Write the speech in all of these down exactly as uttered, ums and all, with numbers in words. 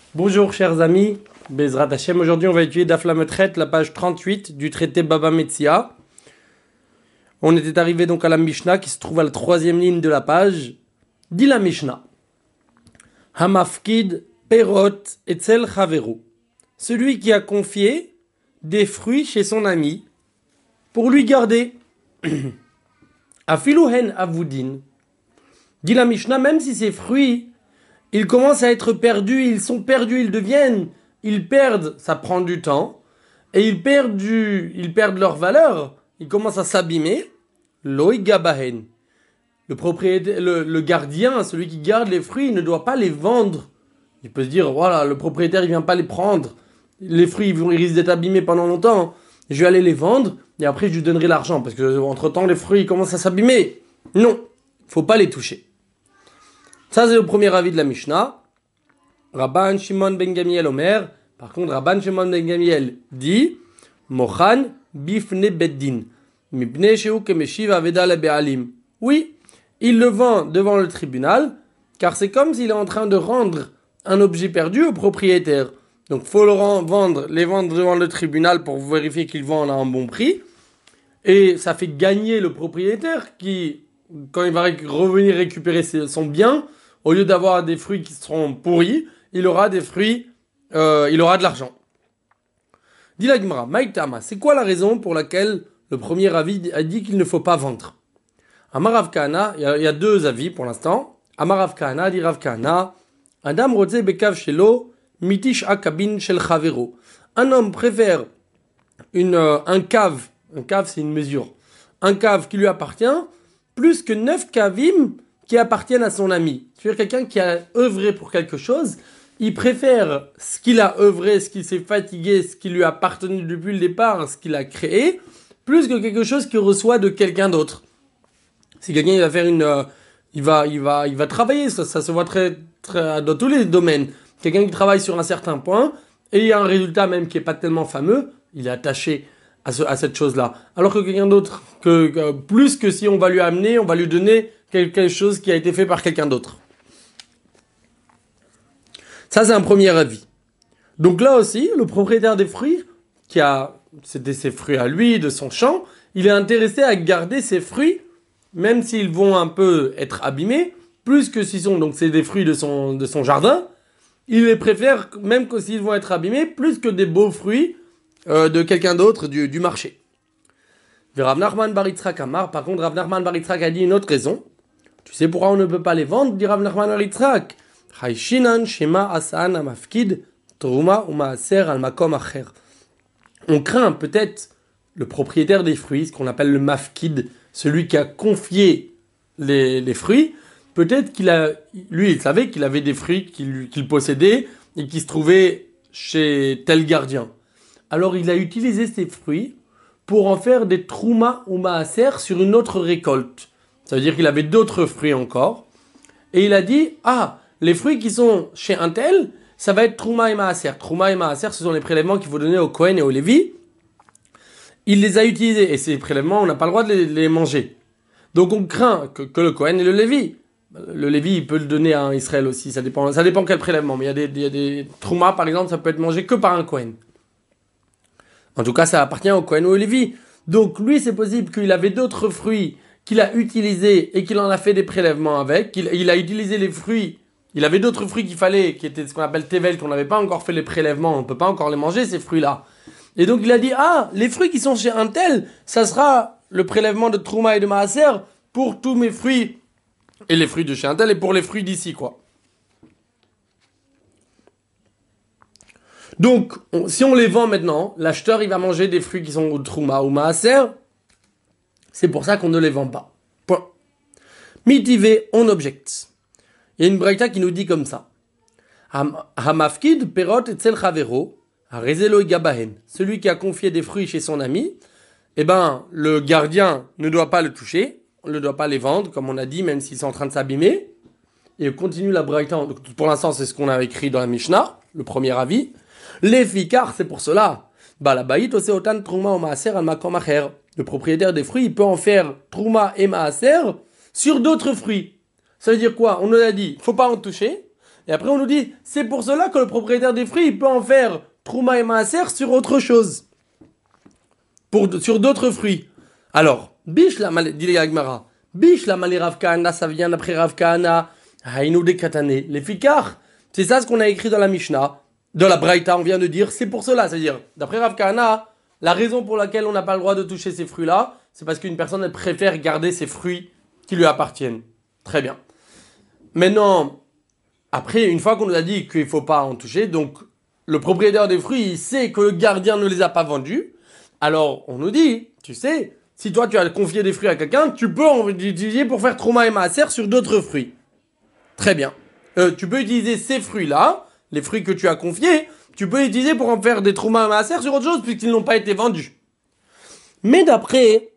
Bonjour chers amis, Bezrat Hashem. Aujourd'hui on va étudier Daf Lametret, la page trente-huit du traité Baba Metzia. On était arrivé donc à la Mishnah qui se trouve à la troisième ligne de la page. Dit la Mishnah: Hamafkid perot etzel chaveru. Celui qui a confié des fruits chez son ami pour lui garder. Afiluhen avudin. Dit la Mishnah, même si ces fruits ils commencent à être perdus, ils sont perdus, ils deviennent, ils perdent, ça prend du temps, et ils perdent, du, ils perdent leur valeur, ils commencent à s'abîmer. Loi gabahen. Le propriétaire, le, le gardien, celui qui garde les fruits, il ne doit pas les vendre. Il peut se dire, voilà, le propriétaire, il vient pas les prendre. Les fruits, ils, vont, ils risquent d'être abîmés pendant longtemps. Je vais aller les vendre, et après, je lui donnerai l'argent, parce que entre temps, les fruits, ils commencent à s'abîmer. Non, faut pas les toucher. Ça, c'est le premier avis de la Mishnah. Rabban Shimon ben Gamiel Omer. Par contre, Rabban Shimon ben Gamiel dit Mochan bifne beddin. Mipne sheu kemeshiv aveda le be'alim. Oui, il le vend devant le tribunal, car c'est comme s'il est en train de rendre un objet perdu au propriétaire. Donc, il faut le vendre, les vendre devant le tribunal pour vérifier qu'il vend à un bon prix. Et ça fait gagner le propriétaire qui, quand il va revenir récupérer son bien, au lieu d'avoir des fruits qui seront pourris, il aura des fruits, euh, il aura de l'argent. Dit la Gemara, Maïtama, c'est quoi la raison pour laquelle le premier avis a dit qu'il ne faut pas vendre? Amar Rav Kahana, il y, y a deux avis pour l'instant. Amar Rav Kahana, dit Rav Kahana, Adam rotze bekav shelo, mitish akabin shel chavero. Un homme préfère une, euh, un cave, un cave c'est une mesure, un cave qui lui appartient, plus que neuf kavim qui appartiennent à son ami. C'est-à-dire quelqu'un qui a œuvré pour quelque chose, il préfère ce qu'il a œuvré, ce qu'il s'est fatigué, ce qui lui a appartenu depuis le départ, ce qu'il a créé, plus que quelque chose qu'il reçoit de quelqu'un d'autre. Si quelqu'un il va faire une, euh, il va, il va, il va travailler, ça, ça se voit très, très dans tous les domaines. Quelqu'un qui travaille sur un certain point et il y a un résultat même qui est pas tellement fameux, il est attaché à, ce, à cette chose-là. Alors que quelqu'un d'autre, que, que plus que si on va lui amener, on va lui donner quelque chose qui a été fait par quelqu'un d'autre. Ça, c'est un premier avis. Donc là aussi, le propriétaire des fruits, qui a, c'était ses fruits à lui, de son champ, il est intéressé à garder ses fruits, même s'ils vont un peu être abîmés, plus que s'ils sont, donc c'est des fruits de son, de son jardin, il les préfère, même que s'ils vont être abîmés, plus que des beaux fruits euh, de quelqu'un d'autre du, du marché. Rav Nachman bar Yitzhak Amar, par contre, Rav Nachman bar Yitzhak a dit une autre raison. Tu sais pourquoi on ne peut pas les vendre, dit Rav Nachman bar Yitzhak. Haishinan shema asaan amafkid truma umaaser al makom acher. On craint peut-être le propriétaire des fruits, ce qu'on appelle le mafkid, celui qui a confié les, les fruits. Peut-être qu'il a, lui, il savait qu'il avait des fruits qu'il, qu'il possédait et qui se trouvaient chez tel gardien. Alors il a utilisé ces fruits pour en faire des trouma ou maaser sur une autre récolte. Ça veut dire qu'il avait d'autres fruits encore. Et il a dit, ah, les fruits qui sont chez un tel, ça va être trouma et maaser. Trouma et maaser, ce sont les prélèvements qu'il faut donner au Kohen et au Lévi. Il les a utilisés. Et ces prélèvements, on n'a pas le droit de les, les manger. Donc on craint que, que le Kohen et le Lévi. Le Lévi, il peut le donner à un Israël aussi. Ça dépend, ça dépend quel prélèvement. Mais il y a des, il y a des trouma, par exemple, ça peut être mangé que par un Kohen. En tout cas, ça appartient au Kohen ou au Lévi. Donc lui, c'est possible qu'il avait d'autres fruits qu'il a utilisés et qu'il en a fait des prélèvements avec. Il, il a utilisé les fruits. Il avait d'autres fruits qu'il fallait, qui étaient ce qu'on appelle tevel, qu'on n'avait pas encore fait les prélèvements. On ne peut pas encore les manger, ces fruits-là. Et donc il a dit, ah, les fruits qui sont chez un tel, ça sera le prélèvement de Trouma et de Maaser pour tous mes fruits. Et les fruits de chez un tel et pour les fruits d'ici, quoi. Donc, on, si on les vend maintenant, l'acheteur, il va manger des fruits qui sont au Trouma ou Maaser. C'est pour ça qu'on ne les vend pas. Point. Mitivé, on objecte. Il y a une braïta qui nous dit comme ça. Hamafkid perot etzel chavero, harezelo gabahen. Celui qui a confié des fruits chez son ami, eh ben, le gardien ne doit pas le toucher, on ne doit pas les vendre, comme on a dit, même s'ils sont en train de s'abîmer. Et on continue la braïta. Pour l'instant, c'est ce qu'on a écrit dans la Mishnah, le premier avis. Les ficars, c'est pour cela. Balabaït oseotan trouma ou maaser al makom acher. Le propriétaire des fruits, il peut en faire trouma et maaser sur d'autres fruits. Ça veut dire quoi? On nous a dit, faut pas en toucher, Et après, on nous dit, c'est pour cela que le propriétaire des fruits, il peut en faire Trouma et Maaser sur autre chose. Pour, sur d'autres fruits. Alors, Bish la mal, dit la Gemara, Bish la malé Rav Kahana, ça vient d'après Rav Kahana, Haïnou de Katane, les Fikar. C'est ça ce qu'on a écrit dans la Mishnah, dans la Braïta, on vient de dire, c'est pour cela. C'est-à-dire, d'après Rav Kahana, la raison pour laquelle on n'a pas le droit de toucher ces fruits-là, c'est parce qu'une personne, elle préfère garder ses fruits qui lui appartiennent. Très bien. Maintenant, après, une fois qu'on nous a dit qu'il ne faut pas en toucher, donc le propriétaire des fruits, il sait que le gardien ne les a pas vendus. Alors, on nous dit, tu sais, si toi tu as confié des fruits à quelqu'un, tu peux en utiliser pour faire Trouma et Maaser sur d'autres fruits. Très bien. Euh, tu peux utiliser ces fruits-là, les fruits que tu as confiés, tu peux les utiliser pour en faire des Trouma et Maaser sur autre chose, puisqu'ils n'ont pas été vendus. Mais d'après,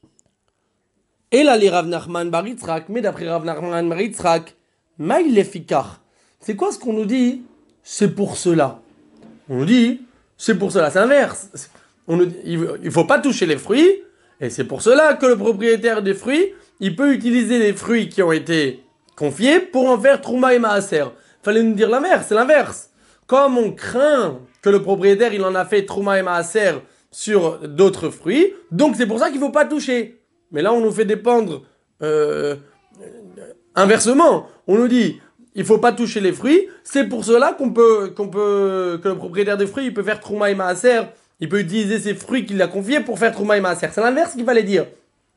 et là les Rav Nachman bar Yitzhak, mais d'après Rav Nachman bar Yitzhak, Maïl le Fikar. C'est quoi ce qu'on nous dit? C'est pour cela. On nous dit, c'est pour cela, c'est inverse. On nous dit, il ne faut pas toucher les fruits, et c'est pour cela que le propriétaire des fruits, il peut utiliser les fruits qui ont été confiés pour en faire Trouma et Maaser. Fallait nous dire l'inverse, c'est l'inverse. Comme on craint que le propriétaire, il en a fait Trouma et Maaser sur d'autres fruits, donc c'est pour ça qu'il ne faut pas toucher. Mais là, on nous fait dépendre euh, inversement. On nous dit, il faut pas toucher les fruits. C'est pour cela qu'on peut, qu'on peut, que le propriétaire des fruits, il peut faire Trouma et Maaser. Il peut utiliser ses fruits qu'il a confiés pour faire Trouma et Maaser. C'est l'inverse qu'il fallait dire.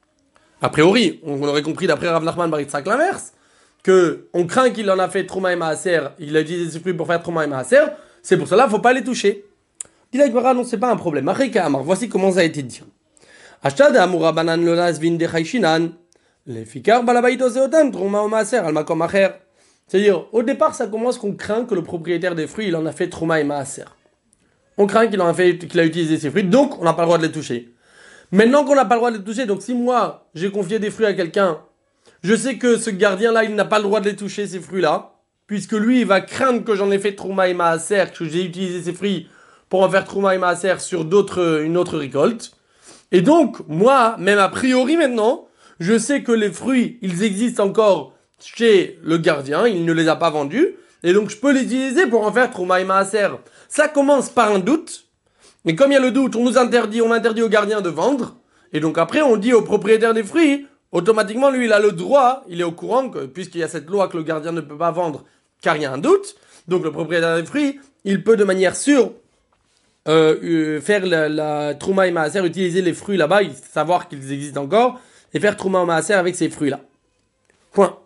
A priori, on aurait compris d'après Rav Nachman bar Yitzhak l'inverse, que on craint qu'il en a fait Trouma et Maaser. Il a utilisé ses fruits pour faire Trouma et Maaser. C'est pour cela, il faut pas les toucher. Dit la Gemara, non, c'est pas un problème. Voici comment ça a été dit. Ashtad amura banan lonas vin de chayshinan. Les fikar balabaito seotan Trouma ou Maaser al makom acher. C'est-à-dire, au départ, ça commence qu'on craint que le propriétaire des fruits, il en a fait Trouma et Maaser. On craint qu'il en a fait, qu'il a utilisé ses fruits, donc on n'a pas le droit de les toucher. Maintenant qu'on n'a pas le droit de les toucher, donc si moi, j'ai confié des fruits à quelqu'un, je sais que ce gardien-là, il n'a pas le droit de les toucher, ces fruits-là, puisque lui, il va craindre que j'en ai fait Trouma et Maaser, que j'ai utilisé ces fruits pour en faire Trouma et Maaser sur d'autres, une autre récolte. Et donc, moi, même a priori maintenant, je sais que les fruits, ils existent encore chez le gardien, il ne les a pas vendus, et donc je peux les utiliser pour en faire Trouma et Maaser. Ça commence par un doute, mais comme il y a le doute, on nous interdit, on interdit au gardien de vendre, et donc après on dit au propriétaire des fruits, automatiquement lui il a le droit, il est au courant que puisqu'il y a cette loi que le gardien ne peut pas vendre car il y a un doute, donc le propriétaire des fruits, il peut de manière sûre euh, euh, faire la, la Trouma et Maaser, utiliser les fruits là-bas, savoir qu'ils existent encore, et faire Trouma et Maaser avec ces fruits-là. Point.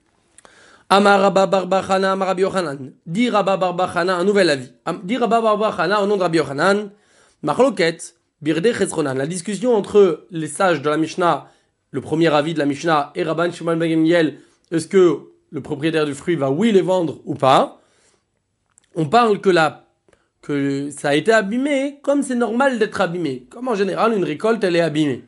Amar Rabba bar bar Chana, Amar Rabbi Yochanan. Dit Rabba bar bar Chana, un nouvel avis. Dit Rabba bar bar Chana au nom de Rabbi Yochanan. Machloket, Birde Chesronan. La discussion entre les sages de la Mishnah, le premier avis de la Mishnah, et Rabban Shimon ben Gamliel, est-ce que le propriétaire du fruit va oui les vendre ou pas? On parle que la, que ça a été abîmé comme c'est normal d'être abîmé. Comme en général une récolte elle est abîmée.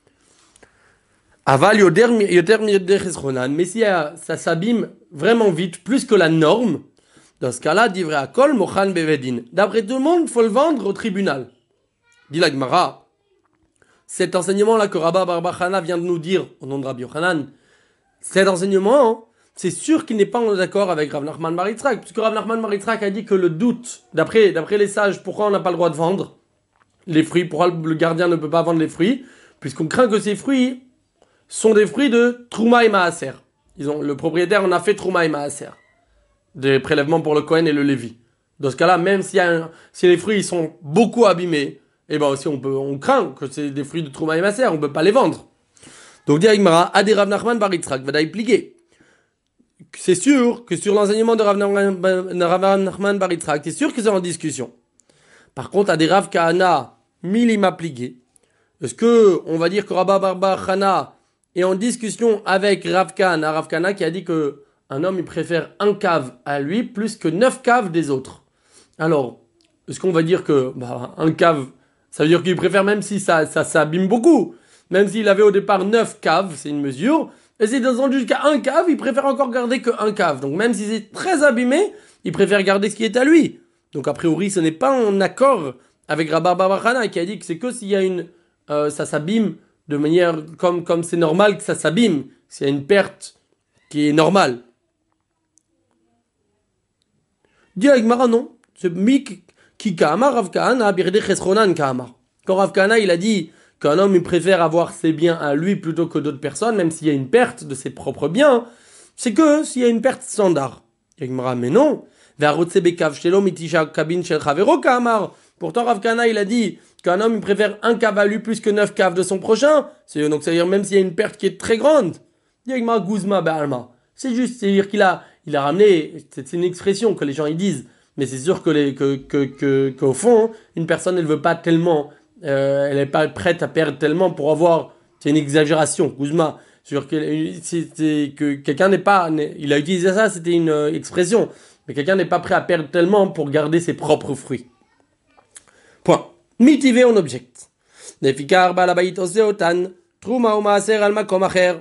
Aval yoter yoter chesronan, mais si ça s'abîme vraiment vite, plus que la norme, dans ce cas-là, divrei akol mochan bevedin. D'après tout le monde, il faut le vendre au tribunal. Dit la Gemara, cet enseignement-là que Rabba bar bar Chana vient de nous dire au nom de Rabbi Yochanan, cet enseignement, hein, c'est sûr qu'il n'est pas en accord avec Rav Nachman bar Yitzhak, puisque Rav Nachman bar Yitzhak a dit que le doute, d'après, d'après les sages, pourquoi on n'a pas le droit de vendre les fruits, pourquoi le gardien ne peut pas vendre les fruits, puisqu'on craint que ces fruits sont des fruits de Trouma et Maaser. Ils ont, le propriétaire en a fait Trouma et Maaser. Des prélèvements pour le Kohen et le Lévi. Dans ce cas-là, même si, un, si les fruits sont beaucoup abîmés, et ben aussi on, peut, on craint que c'est des fruits de Trouma et Maaser, on ne peut pas les vendre. Donc, dit Agmara, Adi Rav Nachman bar Yitzhak, Vadaï pliqué. C'est sûr que sur l'enseignement de Rav Nachman bar Yitzhak, c'est sûr que c'est en discussion. Par contre, Adi Rav Kahana, Milima pliqué. Est-ce que on va dire que Rabba bar bar Chana est en discussion avec Rav Kahana, Rav Kahana qui a dit que un homme il préfère un cave à lui plus que neuf caves des autres. Alors, est-ce qu'on va dire que bah, un cave, ça veut dire qu'il préfère même si ça, ça s'abîme beaucoup, même s'il avait au départ neuf caves, c'est une mesure, et s'il descend jusqu'à un cave, il préfère encore garder que un cave. Donc même si c'est très abîmé, il préfère garder ce qui est à lui. Donc a priori, ce n'est pas en accord avec Rabba bar bar Chana qui a dit que c'est que s'il y a une euh, ça s'abîme de manière comme comme c'est normal que ça s'abîme, s'il y a une perte qui est normale. Dit la Gemara, non. C'est Mik qui Kamar Rav Kahana Birde Chesronan Kamar. Quand Rav Kahana, il a dit qu'un homme, il préfère avoir ses biens à lui plutôt que d'autres personnes, même s'il y a une perte de ses propres biens, c'est que s'il y a une perte standard. Dit la Gemara, mais non. Pourtant, Rav Kahana, il a dit qu'un homme, il préfère un cave à lui plus que neuf caves de son prochain. C'est, donc, c'est-à-dire même s'il y a une perte qui est très grande. C'est juste, c'est-à-dire qu'il a, il a ramené, c'est, c'est une expression que les gens ils disent, mais c'est sûr que les, que, que, que, qu'au fond, une personne, elle veut pas tellement, euh, elle est pas prête à perdre tellement pour avoir, c'est une exagération, Guzma. Sur que, c'est, c'est, que quelqu'un n'est pas, n'est, il a utilisé ça, c'était une euh, expression, mais quelqu'un n'est pas prêt à perdre tellement pour garder ses propres fruits. Point. Mitivé on objecte. Nefikar balabayit oseotan, truma ou maaser al makom acher.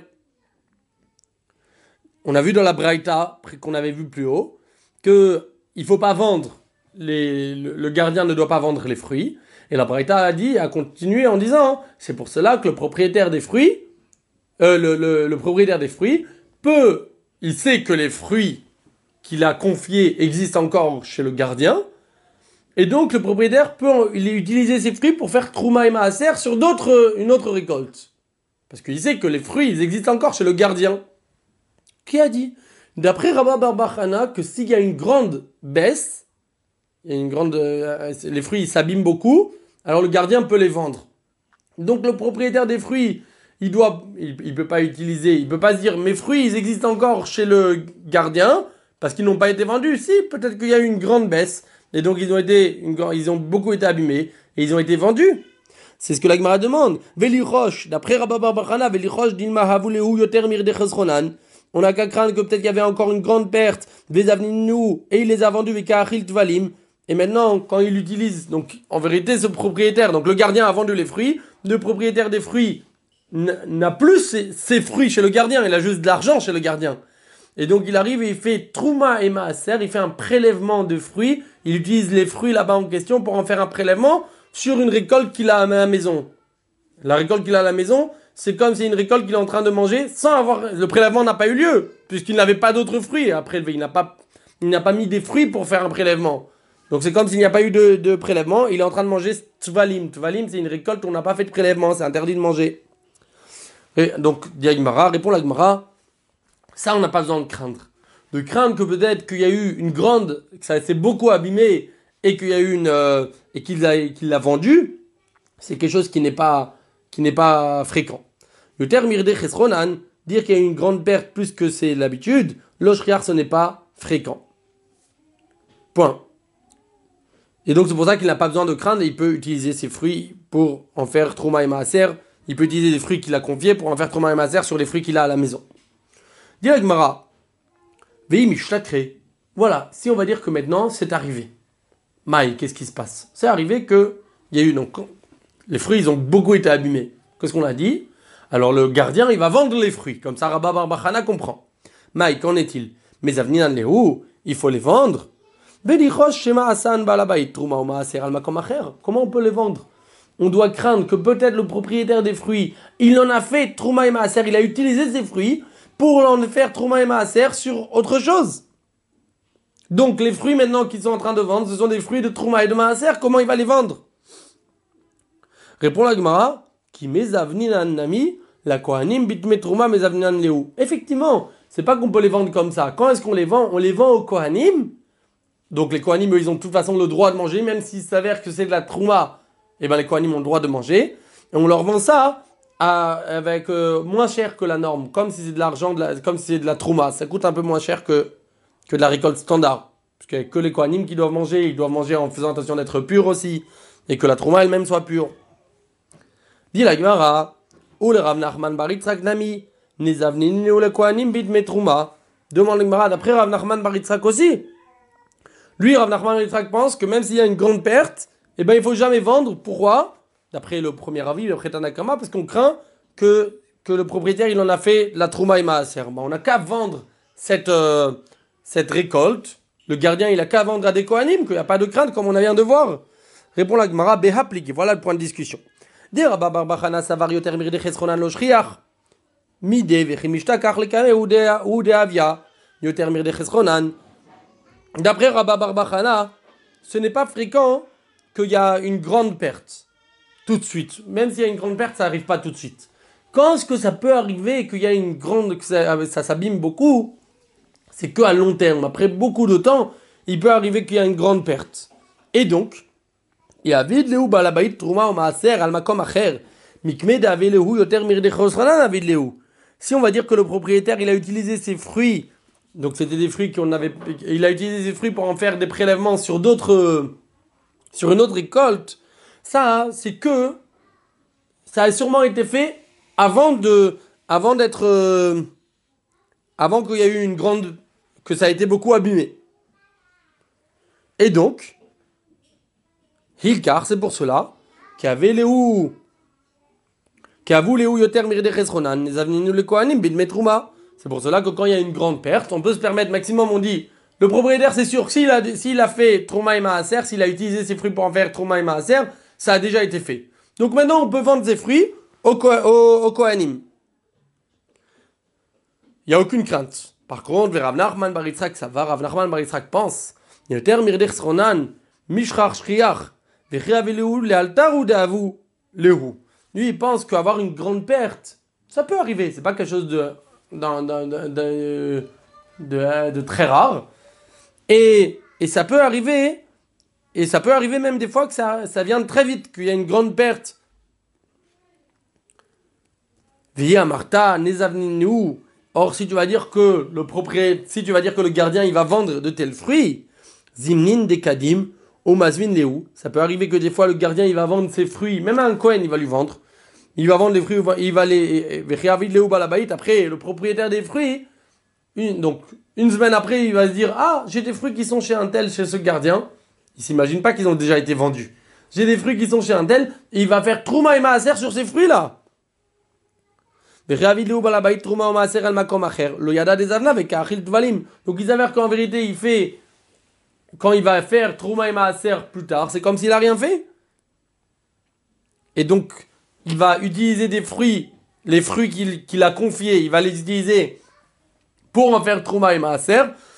On a vu dans la Braïta, qu'on avait vu plus haut, que il faut pas vendre, les, le, le gardien ne doit pas vendre les fruits. Et la Braïta a dit, a continué en disant, c'est pour cela que le propriétaire des fruits, euh, le, le, le propriétaire des fruits peut, il sait que les fruits qu'il a confiés existent encore chez le gardien, et donc le propriétaire peut il utiliser ces fruits pour faire trouma et maaser sur d'autres, une autre récolte. Parce qu'il sait que les fruits, ils existent encore chez le gardien. Qui a dit, d'après Rabba bar bar Chana, que s'il y a une grande baisse, il y a une grande, euh, les fruits s'abîment beaucoup, alors le gardien peut les vendre. Donc le propriétaire des fruits, il doit, il, il peut pas utiliser, il peut pas se dire mes fruits ils existent encore chez le gardien parce qu'ils n'ont pas été vendus. Si, peut-être qu'il y a eu une grande baisse et donc ils ont été, une, ils ont beaucoup été abîmés et ils ont été vendus. C'est ce que la Gemara demande. Veli Roche, d'après Rabba bar bar Chana, Veli Roche dilma havuleu yoter mirde chesronan. On n'a qu'à craindre que peut-être qu'il y avait encore une grande perte, des avninu, et il les a vendus avec Achil Tvalim. Et maintenant, quand il utilise, donc en vérité, ce propriétaire, donc le gardien a vendu les fruits, le propriétaire des fruits n'a plus ses, ses fruits chez le gardien, il a juste de l'argent chez le gardien. Et donc il arrive et il fait Trouma et Maaser, il fait un prélèvement de fruits, il utilise les fruits là-bas en question pour en faire un prélèvement sur une récolte qu'il a à la maison. La récolte qu'il a à la maison, c'est comme c'est une récolte qu'il est en train de manger sans avoir, le prélèvement n'a pas eu lieu, puisqu'il n'avait pas d'autres fruits à prélever, il n'a pas, il n'a pas mis des fruits pour faire un prélèvement. Donc c'est comme s'il n'y a pas eu de, de prélèvement, il est en train de manger Tvalim. Tvalim, c'est une récolte où on n'a pas fait de prélèvement, c'est interdit de manger. Et donc, Diagmara répond la Gemara, ça on n'a pas besoin de craindre. De craindre que peut-être qu'il y a eu une grande, que ça s'est beaucoup abîmé et qu'il y a eu une, euh, et qu'il l'a, qu'il l'a vendu, c'est quelque chose qui n'est pas, qui n'est pas fréquent. Le terme Irde Chesronan, dire qu'il y a eu une grande perte plus que c'est l'habitude, l'oshriar ce n'est pas fréquent. Point. Et donc c'est pour ça qu'il n'a pas besoin de craindre et il peut utiliser ses fruits pour en faire Trouma et Maaser. Il peut utiliser des fruits qu'il a confiés pour en faire Trouma et Maaser sur les fruits qu'il a à la maison. Dis la Gemara, Vei Mishlakre. Voilà, si on va dire que maintenant c'est arrivé. Maï, qu'est-ce qui se passe? C'est arrivé que il y a eu donc les fruits ils ont beaucoup été abîmés. Qu'est-ce qu'on a dit? Alors le gardien il va vendre les fruits. Comme ça Rabba bar bar Chana comprend. Maï, qu'en est-il? Mais Avninan Lehu, il faut les vendre. Comment on peut les vendre? On doit craindre que peut-être le propriétaire des fruits, il en a fait Trouma et Maaser, il a utilisé ses fruits pour en faire Trouma et Maaser sur autre chose. Donc les fruits maintenant qu'ils sont en train de vendre, ce sont des fruits de Trouma et de Maaser, comment il va les vendre? Répond la Gemara, qui mezavninan nami, la kohanim bitme Trouma mezavninan leu. Effectivement, c'est pas qu'on peut les vendre comme ça. Quand est-ce qu'on les vend? On les vend aux kohanim. Donc les Kohanim, eux, ils ont de toute façon le droit de manger, même s'il s'avère que c'est de la trouma, et ben les Kohanim ont le droit de manger. Et on leur vend ça à, avec euh, moins cher que la norme, comme si c'est de l'argent, de la, comme si c'est de la trouma. Ça coûte un peu moins cher que, que de la récolte standard. Parce qu'il n'y a que les Kohanim qui doivent manger, ils doivent manger en faisant attention d'être purs aussi, et que la trouma elle-même soit pure. Dit la Gemara, ou le Rav Nachman bar Yitzhak nami, nizavnini ou le Kohanim bid metrouma. Demande la Gemara, d'après Rav Nachman bar Yitzhak aussi. Lui, Rav Nachman bar Yitzhak pense que même s'il y a une grande perte, eh ben, il faut jamais vendre. Pourquoi? D'après le premier avis, le Tanakama, parce qu'on craint que, que le propriétaire, il en a fait la Trouma et Maaser. Ben, on n'a qu'à vendre cette, euh, cette récolte. Le gardien, il a qu'à vendre à des Kohanim, qu'il n'y a pas de crainte, comme on vient de voir. Répond la Gemara, Behaplik. Voilà le point de discussion. Des Rabba bar bar Chana savar yoter mirde chesronan lo shriach. Mide vechimishtakach lekane ou de avia. Yoter mirde chesronan. d'après Rabba Barbachana, ce n'est pas fréquent qu'il y a une grande perte tout de suite. Même s'il y a une grande perte, ça n'arrive pas tout de suite. Quand est-ce que ça peut arriver qu'il y a une grande, que ça, ça s'abîme beaucoup? C'est qu'à long terme. Après beaucoup de temps, il peut arriver qu'il y a une grande perte. Et donc, il y a vide lehu balabait trouma ou maaser al makom acher mikme de ave lehu yoter mirde chosranan avid lehu. Si on va dire que le propriétaire, il a utilisé ses fruits, donc c'était des fruits qu'on avait, il a utilisé ses fruits pour en faire des prélèvements sur d'autres, sur une autre récolte, ça, c'est que ça a sûrement été fait avant de, avant d'être, euh, avant qu'il y a eu une grande, que ça a été beaucoup abîmé. Et donc, Hilkar, c'est pour cela, qu'avait Léou, qu'avou Léou yoter mirde chesronan, les avninu le kohanim bidmet trouma. C'est pour cela que quand il y a une grande perte, on peut se permettre, maximum, on dit, le propriétaire, c'est sûr, s'il a, s'il a fait trouma et maaser, s'il a utilisé ses fruits pour en faire trouma et maaser, ça a déjà été fait. Donc maintenant, on peut vendre ses fruits au, au, au kohanim. Il n'y a aucune crainte. Par contre, Rav Nachman bar Yitzhak, ça va, Rav Nachman bar Yitzhak pense, yoter mirde chesronan, mishchar shriach, vechiav lehu lealtar ou deavu lehu. Lui, il pense qu'avoir une grande perte, ça peut arriver. C'est pas quelque chose de, de, de, de, de, de très rare. Et, et ça peut arriver, et ça peut arriver même des fois que ça, ça vient très vite, qu'il y a une grande perte. Via Martha, Nezavninu. Or, si tu vas dire que le propriétaire, si tu vas dire que le gardien, il va vendre de tels fruits, Zimnin Dekadim, Omazvin Lehu. Ça peut arriver que des fois, le gardien, il va vendre ses fruits, même à un Kohen, il va lui vendre. Il va vendre les fruits, il va les, après, le propriétaire des fruits, une, donc, une semaine après, il va se dire, ah, j'ai des fruits qui sont chez un tel, chez ce gardien. Il s'imagine pas qu'ils ont déjà été vendus. J'ai des fruits qui sont chez un tel, et il va faire trouma et maaser sur ces fruits-là. Donc il s'avère qu'en vérité, il fait, quand il va faire trouma et maaser plus tard, c'est comme s'il a rien fait. Et donc, il va utiliser des fruits, les fruits qu'il, qu'il a confiés, il va les utiliser pour en faire trouma et maaser,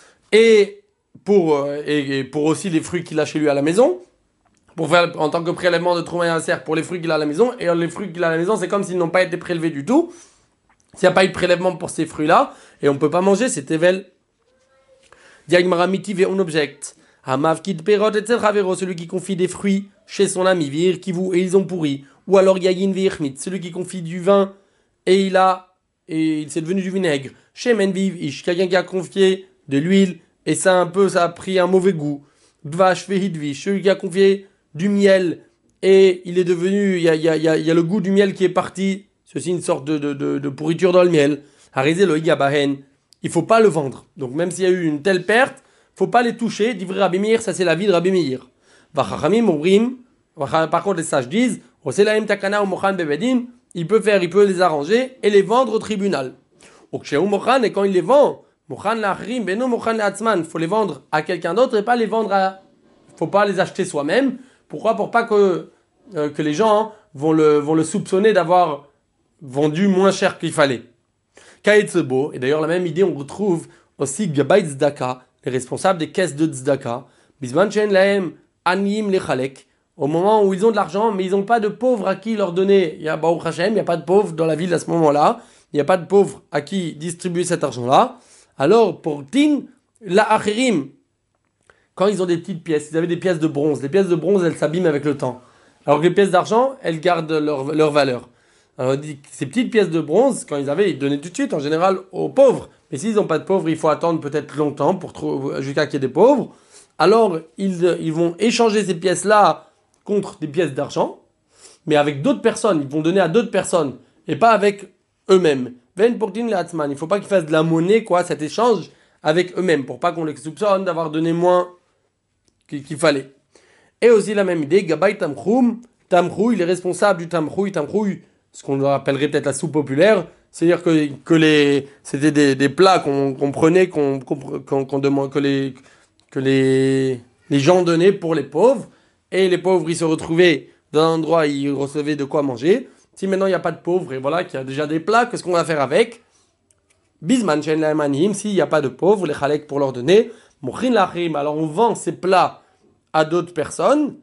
et pour, euh, et, et pour aussi les fruits qu'il a chez lui à la maison, pour faire en tant que prélèvement de trouma et maaser pour les fruits qu'il a à la maison, et les fruits qu'il a à la maison, c'est comme s'ils n'ont pas été prélevés du tout. S'il n'y a pas eu de prélèvement pour ces fruits-là, et on ne peut pas manger, c'est tevel. Diagmaramiti ve on objecte. Hamav kid perot et ravero, celui qui confie des fruits chez son ami, vir qui vous et ils ont pourri. Ou alors yayin virchmit, celui qui confie du vin et il a et il s'est devenu du vinaigre. Chez Menviv ish, quelqu'un qui a confié de l'huile et ça un peu ça a pris un mauvais goût. Dvash vehidvish, celui qui a confié du miel et il est devenu il y a, il y a, il y a, il y a le goût du miel qui est parti. Ceci une sorte de, de, de, de pourriture dans le miel. Harizé lo igabahen, il faut pas le vendre. Donc même s'il y a eu une telle perte, faut pas les toucher. Divrei Rabbi Meir, ça c'est la vie de Rabbi Meir. Vachachamim omrim, par contre les sages disent, oselaim takana ou mochan bebedin, il peut faire, il peut les arranger et les vendre au tribunal. Okshehu mochan, et quand il les vend, mochan lachrim beno mochan latzman, faut les vendre à quelqu'un d'autre et pas les vendre à, faut pas les acheter soi-même. Pourquoi? Pour pas que euh, que les gens hein, vont le vont le soupçonner d'avoir vendu moins cher qu'il fallait. Kaetzebo, et d'ailleurs la même idée on retrouve aussi Gabay Tzedaka, les responsables des caisses de Tzedaka, Bisman Chen Lahem Aniyim Lechalek, au moment où ils ont de l'argent, mais ils n'ont pas de pauvres à qui leur donner. Il y a Baruch Hashem, il n'y a pas de pauvres dans la ville à ce moment-là, il n'y a pas de pauvres à qui distribuer cet argent-là. Alors pour Tin, la Achirim, quand ils ont des petites pièces, ils avaient des pièces de bronze, les pièces de bronze elles s'abîment avec le temps, alors que les pièces d'argent elles gardent leur, leur valeur. Alors, ces petites pièces de bronze, quand ils avaient, ils donnaient tout de suite, en général, aux pauvres. Mais s'ils n'ont pas de pauvres, il faut attendre peut-être longtemps pour trouver, jusqu'à qu'il y ait des pauvres. Alors, ils, ils vont échanger ces pièces-là contre des pièces d'argent, mais avec d'autres personnes. Ils vont donner à d'autres personnes, et pas avec eux-mêmes. Ben Portin Latzman, il ne faut pas qu'ils fassent de la monnaie, quoi, cet échange avec eux-mêmes, pour pas qu'on les soupçonne d'avoir donné moins qu'il, qu'il fallait. Et aussi la même idée, Gabay Tamchoum, Tamchou, il est responsable du Tamchou, Tamchou, ce qu'on appellerait peut-être la soupe populaire, c'est-à-dire que, que les, c'était des, des plats qu'on, qu'on prenait, qu'on, qu'on, qu'on demande, que les, que les, les gens donnaient pour les pauvres, et les pauvres, ils se retrouvaient dans un endroit où ils recevaient de quoi manger. Si maintenant il n'y a pas de pauvres, et voilà, qu'il y a déjà des plats, qu'est-ce qu'on va faire avec? Bisman chen la manim, s'il n'y a pas de pauvres, les chalek pour leur donner, Mochin lachrim, alors on vend ces plats à d'autres personnes.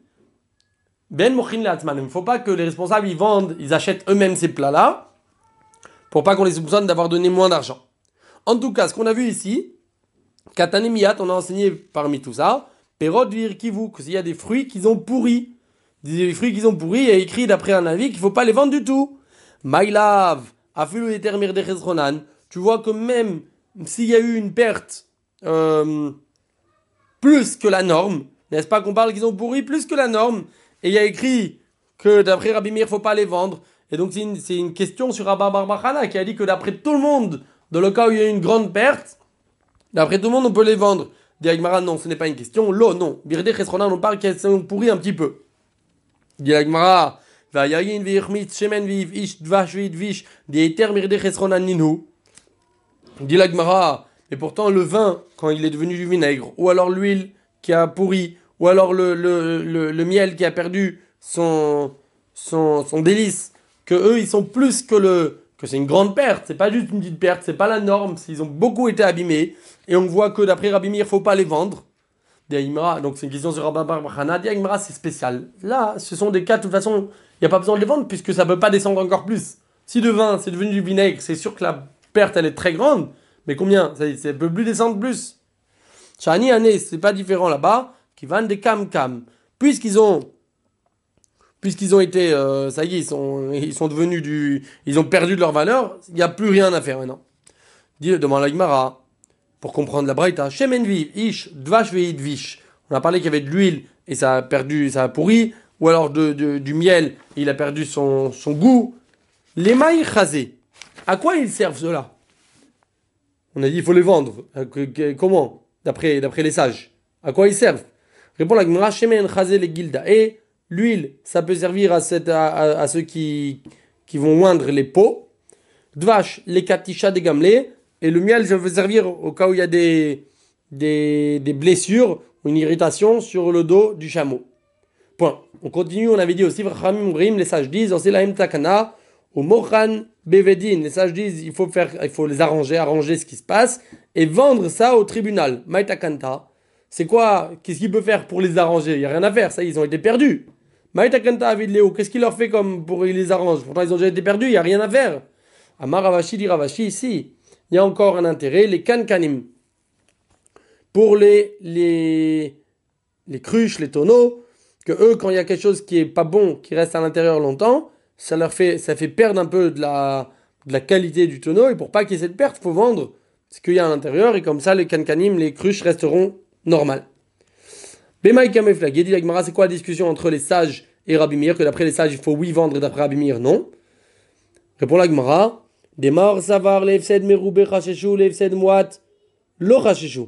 Ben mochin latzman, il ne faut pas que les responsables ils vendent, ils achètent eux-mêmes ces plats-là, pour pas qu'on les soupçonne d'avoir donné moins d'argent. En tout cas, ce qu'on a vu ici, Katanemiat, on a enseigné parmi tout ça, Perot vir kivu, que s'il y a des fruits qui ont pourri, des fruits qui ont pourri, il y a écrit d'après un avis qu'il ne faut pas les vendre du tout. Maïlav, afilu etermir de chesronan, tu vois que même s'il y a eu une perte euh, plus que la norme, n'est-ce pas qu'on parle qu'ils ont pourri plus que la norme, et il y a écrit que d'après Rabbi Meir, il ne faut pas les vendre. Et donc c'est une, c'est une question sur Rabba bar Bachana qui a dit que d'après tout le monde, dans le cas où il y a eu une grande perte, d'après tout le monde, on peut les vendre. Dit Agmara, non, ce n'est pas une question. L'eau, non. Birde Chesronan, on parle qu'elles sont pourries un petit peu. Dit Agmara, va yayin vichmit shemen viv ish dvash vid vish dieter mirde Chesronan ninu. Dit Agmara, et pourtant le vin, quand il est devenu du vinaigre, ou alors l'huile qui a pourri, ou alors le, le, le, le miel qui a perdu son, son, son délice, que eux ils sont plus que le que c'est une grande perte, c'est pas juste une petite perte, c'est pas la norme, ils ont beaucoup été abîmés et on voit que d'après Rabbi Meir, faut pas les vendre. Diagmara, donc c'est une question sur Rabbi bar Bachana, Diagmara c'est spécial. Là, ce sont des cas de toute façon, il y a pas besoin de les vendre puisque ça peut pas descendre encore plus. Si de vin, c'est devenu du vinaigre, c'est sûr que la perte elle est très grande, mais combien? Ça ne peut plus descendre plus. Shani Ané, c'est pas différent là-bas, qui vendent des cam cam. Puisqu'ils ont Puisqu'ils ont été, euh, ça y est, ils sont, ils sont devenus du, ils ont perdu de leur valeur, il n'y a plus rien à faire maintenant. Dit, demande la Gemara, pour comprendre la braïta, shemen viv, ish, dvash veid vish. On a parlé qu'il y avait de l'huile et ça a perdu, ça a pourri, ou alors de, de, du miel, et il a perdu son, son goût. Les mailles chazé, à quoi ils servent ceux-là? On a dit, il faut les vendre. Comment? D'après, d'après les sages. À quoi ils servent? Répond la Gemara, shemen chazé les gilda. Et l'huile, ça peut servir à, cette, à, à, à ceux qui, qui vont oindre les peaux. Dvash, les katisha des gamelés. Et le miel, ça peut servir au cas où il y a des, des, des blessures ou une irritation sur le dos du chameau. Point. On continue, on avait dit aussi, les sages disent, au mochan bevedin. Les sages disent, il faut, faire, il faut les arranger, arranger ce qui se passe et vendre ça au tribunal. Maitakanta. C'est quoi? Qu'est-ce qu'il peut faire pour les arranger? Il n'y a rien à faire, ça, ils ont été perdus. Maïtakanta Avid Léo, qu'est-ce qu'il leur fait comme pour qu'ils les arrangent? Pourtant, ils ont déjà été perdus, il n'y a rien à faire. Amar Ravashi dit Ravashi, ici, il y a encore un intérêt, les kankanim. Pour les, les, les cruches, les tonneaux, que eux, quand il y a quelque chose qui est pas bon, qui reste à l'intérieur longtemps, ça leur fait, ça fait perdre un peu de la, de la qualité du tonneau, et pour pas qu'il y ait cette perte, il faut vendre ce qu'il y a à l'intérieur, et comme ça, les kankanim, les cruches resteront normales. Bemaïka Meflagé, dit la Gemara, c'est quoi la discussion entre les sages et Rabbi Meir, que d'après les sages, il faut oui vendre et d'après Rabbi Meir, non? Répond la Gemara, Demar savar lefsed meroube chacheshu lefsed moat lo chacheshu.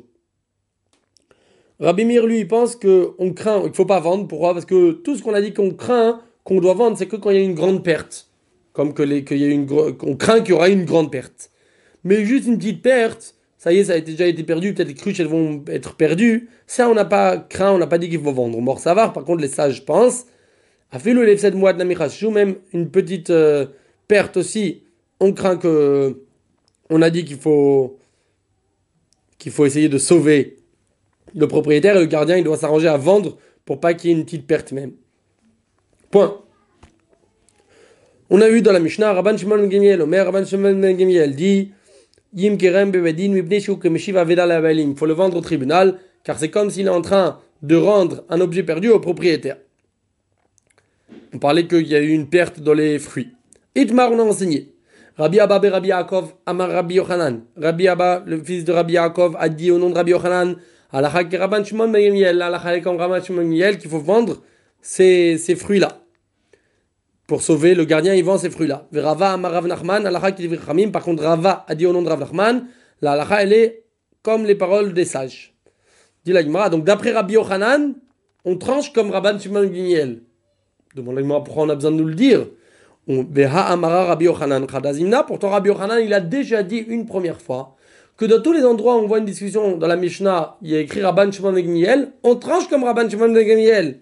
Rabbi Meir, lui, il pense qu'on craint, il ne faut pas vendre. Pourquoi? Parce que tout ce qu'on a dit qu'on craint, qu'on doit vendre, c'est que quand il y a une grande perte. Comme que les, qu'il y a une, qu'on craint qu'il y aura une grande perte. Mais juste une petite perte, ça y est, ça a déjà été perdu, peut-être les cruches elles vont être perdues. Ça, on n'a pas craint, on n'a pas dit qu'il faut vendre. Mort savoir, par contre, les sages pensent. A fait le lefsed moat namichashu, même une petite euh, perte aussi. On craint que. On a dit qu'il faut. Qu'il faut essayer de sauver le propriétaire et le gardien, il doit s'arranger à vendre pour pas qu'il y ait une petite perte même. Point. On a vu dans la Mishnah, Rabban Shimon ben Gamiel, Omer Rabban Shimon ben Gamiel dit. Il faut le vendre au tribunal, car c'est comme s'il est en train de rendre un objet perdu au propriétaire. On parlait qu'il y a eu une perte dans les fruits. Itmar, on a enseigné. Rabbi Abba be Rabbi Yaakov, Amar Rabbi Yochanan. Rabbi Abba, le fils de Rabbi Yaakov, a dit au nom de Rabbi Yochanan, Alakha ki Rabban Shimon ben Gamiel, Alakha comme Rabban Shimon ben Gamiel, qu'il faut vendre ces, ces fruits-là. Pour sauver le gardien, il vend ces fruits-là. Rava Amar Rav Nachman, Alakha ki divri Chamim. Par contre, Rava a dit au nom de Rav Nachman, la Alakha, elle est comme les paroles des sages. Dit la Gemara. Donc, d'après Rabbi Yochanan, on tranche comme Rabban Shimon ben Gamiel. Demande la Gemara pourquoi on a besoin de nous le dire. Veha Amara Rabbi Yochanan Chadazimna. Pourtant, Rabbi Yochanan, il a déjà dit une première fois que dans tous les endroits où on voit une discussion dans la Mishnah, il y a écrit Rabban Shimon ben Gamiel, on tranche comme Rabban Shimon ben Gamiel.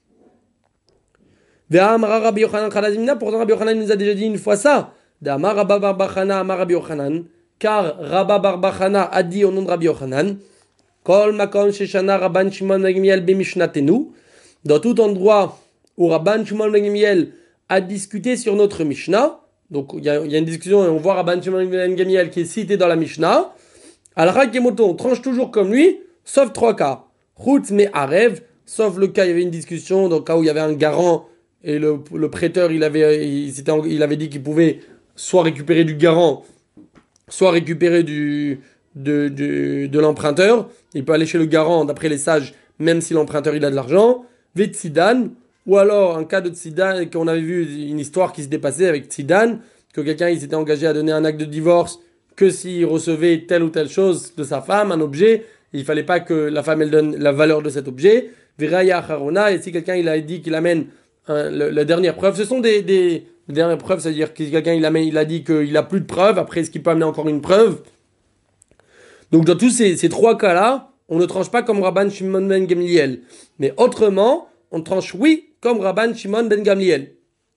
Pourtant Rabbi Yochanan nous a déjà dit une fois ça. Car Rabba bar Bachana a dit au nom de Rabbi Yochanan Kol makom sheshana Rabban Shimon ben Gamliel bemishnatenu. Dans tout endroit où Rabban Shimon ben Gamliel a discuté sur notre Mishnah, donc il y, y a une discussion et on voit Rabban Shimon ben Gamliel qui est cité dans la Mishnah, Al-Rak et Moto, on tranche toujours comme lui, sauf trois cas. Chutz mais Arev, sauf le cas, il y avait une discussion, dans le cas où il y avait un garant et le, le prêteur, il avait, il, il avait dit qu'il pouvait soit récupérer du garant, soit récupérer du, de, de, de l'emprunteur. Il peut aller chez le garant, d'après les sages, même si l'emprunteur il a de l'argent. Vetsidan, ou alors un cas de Tsidan, qu'on avait vu une histoire qui s'était passée avec Tsidan, que quelqu'un il s'était engagé à donner un acte de divorce que s'il recevait telle ou telle chose de sa femme, un objet, il fallait pas que la femme elle donne la valeur de cet objet. Viraya Harona, et si quelqu'un il a dit qu'il amène un, le, la dernière preuve, ce sont des, des, des dernières preuves, c'est-à-dire que si quelqu'un il, amène, il a dit qu'il a plus de preuves, après est-ce qu'il peut amener encore une preuve? Donc dans tous ces, ces trois cas-là, on ne tranche pas comme Rabban Shimon ben Gamliel. Mais autrement, on tranche oui comme Rabban Shimon ben Gamliel.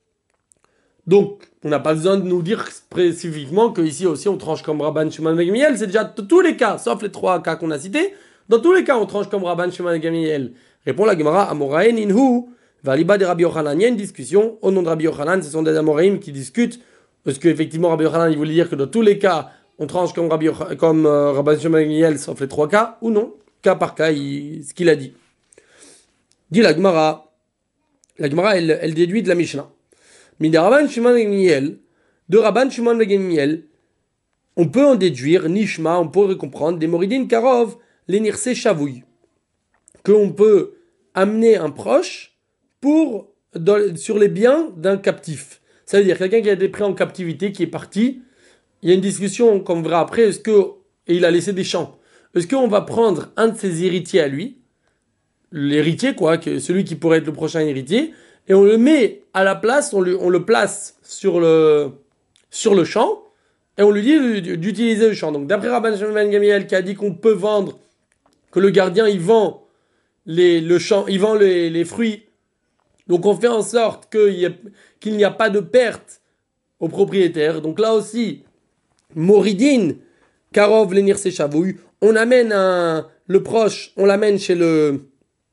Donc, on n'a pas besoin de nous dire spécifiquement qu'ici aussi on tranche comme Rabban Shimon ben Gamliel. C'est déjà tous les cas, sauf les trois cas qu'on a cités. Dans tous les cas, on tranche comme Rabban Shimon ben Gamliel. Répond la Gemara, Amoraen inhu, valiba de Rabbi Yochanan. Il y a une discussion au nom de Rabbi Yochanan. Ce sont des Amoraïm qui discutent. Parce qu'effectivement, Rabbi Yochanan, il voulait dire que dans tous les cas, on tranche comme Rabbi Yochanan, comme euh, Rabban Shimon ben Gamliel, sauf les trois cas, ou non. Cas par cas, il, ce qu'il a dit. Dit la Gemara. La Gemara, elle, elle déduit de la Mishnah. Mais de Rabban Shimon ben Gamliel, de Rabban Shimon ben Gamliel, on peut en déduire, Nishma, on pourrait comprendre, des Moridin Karov, les Nirse Chavouille, qu'on peut amener un proche pour, dans, sur les biens d'un captif. Ça veut dire quelqu'un qui a été pris en captivité, qui est parti, il y a une discussion qu'on verra après, est-ce que, et il a laissé des champs, est-ce qu'on va prendre un de ses héritiers à lui, l'héritier quoi, que, celui qui pourrait être le prochain héritier, et on le met à la place, on le, on le place sur le, sur le champ, et on lui dit d'utiliser le champ. Donc d'après Rabban Shimon ben Gamliel qui a dit qu'on peut vendre, que le gardien il vend les, le champ, il vend les, les fruits, donc on fait en sorte qu'il y a, qu'il n'y a pas de perte au propriétaire. Donc là aussi, Moridin, Karov, Lenir Sechavouille, on amène un, le proche, on l'amène chez le,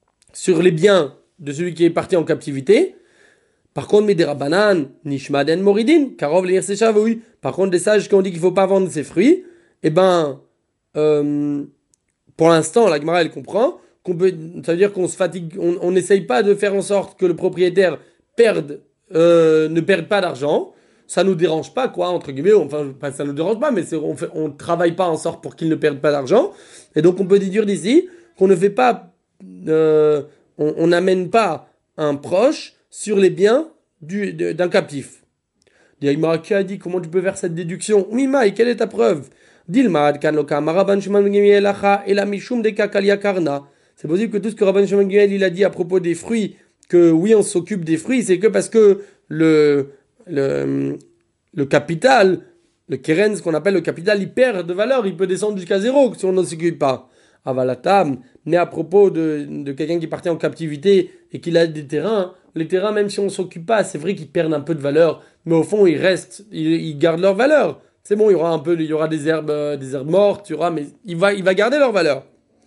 sur les biens de celui qui est parti en captivité. Par contre, Medera Banan, Nishmaden Moridin, Karov Lenir Sechavouille. Par contre, des sages qui ont dit qu'il ne faut pas vendre ses fruits, eh ben, euh, pour l'instant, la Gemara elle comprend qu'on peut, ça veut dire qu'on se fatigue, on n'essaye pas de faire en sorte que le propriétaire perde, euh, ne perde pas d'argent. Ça nous dérange pas, quoi, entre guillemets. Enfin, pas ça nous dérange pas, mais c'est, on fait, on travaille pas en sorte pour qu'il ne perde pas d'argent. Et donc, on peut déduire d'ici qu'on ne fait pas, euh, on n'amène pas un proche sur les biens du, de, d'un captif. Diagmara qui a dit comment tu peux faire cette déduction? Mima, et quelle est ta preuve? Dilmad kan loka Rabban Shimon ben Gamliel lacha et la mishum de kakalia karna. C'est possible que tout ce que Rabban Shimon ben Gamliel il a dit à propos des fruits, que oui on s'occupe des fruits, c'est que parce que le le le capital, le keren, ce qu'on appelle le capital, il perd de valeur, il peut descendre jusqu'à zéro si on ne s'occupe pas. Avalatam, mais à propos de, de quelqu'un qui partait en captivité et qui a des terrains, les terrains, même si on ne s'occupe pas, c'est vrai qu'ils perdent un peu de valeur, mais au fond, ils restent, ils, ils gardent leur valeur. C'est bon, il y aura un peu, il y aura des herbes, euh, des herbes mortes, tu vois, mais il va, il va garder leur valeur.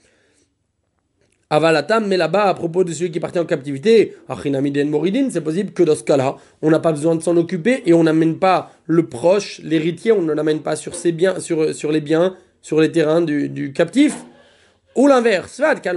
Avalatam, mais là-bas, à propos de celui qui partait en captivité, Achinamiden Moridin, c'est possible que dans ce cas-là, on n'a pas besoin de s'en occuper et on n'amène pas le proche, l'héritier, on ne l'amène pas sur ses biens, sur, sur les biens, sur les terrains du, du captif. Ou l'inverse,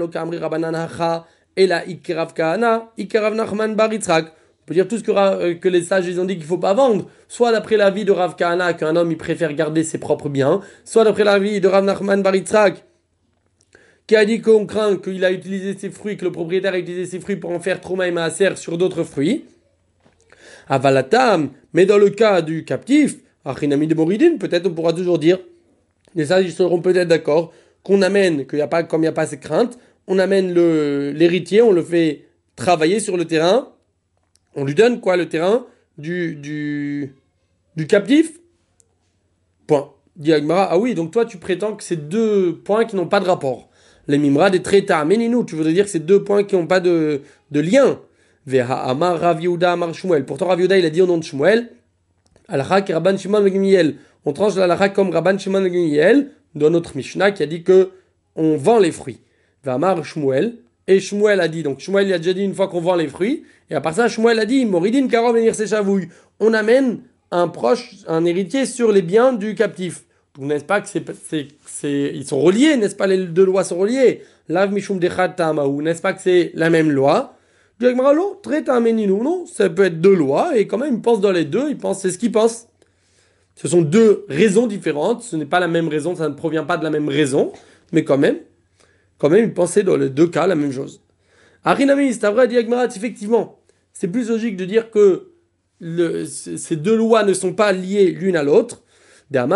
et la Ikerav Kahana, Ikerav Nachman Bar Yitzhak. On peut dire tout ce que, que les sages ils ont dit qu'il ne faut pas vendre, soit d'après l'avis de Rav Kahana, qu'un homme il préfère garder ses propres biens, soit d'après l'avis de Rav Nachman Bar Yitzhak, qui a dit qu'on craint qu'il a utilisé ses fruits, que le propriétaire a utilisé ses fruits pour en faire Trouma et Maaser sur d'autres fruits. Avalatam, mais dans le cas du captif, Achinami de Moridin, peut-être on pourra toujours dire, les sages ils seront peut-être d'accord, qu'on amène, qu'il y a pas, comme il n'y a pas ces craintes, on amène le, l'héritier, on le fait travailler sur le terrain, on lui donne quoi, le terrain du, du, du captif. Point. Dit Agmara, ah oui, donc toi tu prétends que c'est deux points qui n'ont pas de rapport. Les mimra des traitas, méninou, tu voudrais dire que c'est deux points qui n'ont pas de, de lien. Veha Amar Rav Yehuda Amar Shmuel. Pourtant Rav Yehuda il a dit au nom de Shmuel, Alakha qui Rabban Shimon ben Gamliel. On tranche l'alakha comme Rabban Shimon ben Gamliel dans notre Mishnah qui a dit que on vend les fruits. Vamar Shmuel. Et Shmuel a dit, donc Shmuel il a déjà dit une fois qu'on vend les fruits, et à part ça, Shmuel a dit, Moridin Karov venir Sechavouille. On amène un proche, un héritier sur les biens du captif. Donc n'est-ce pas que c'est, c'est, c'est, ils sont reliés, n'est-ce pas, les deux lois sont reliées. Lav Mishum Dechat Tamaou, n'est-ce pas que c'est la même loi? Diagmaralo, très ameninu, non, ça peut être deux lois, et quand même, ils pensent dans les deux, ils pensent, c'est ce qu'ils pensent. Ce sont deux raisons différentes, ce n'est pas la même raison, ça ne provient pas de la même raison, mais quand même, quand même, ils pensaient dans les deux cas la même chose. Arinami, c'est vrai, Diagmarat, effectivement, c'est plus logique de dire que le, ces deux lois ne sont pas liées l'une à l'autre. Car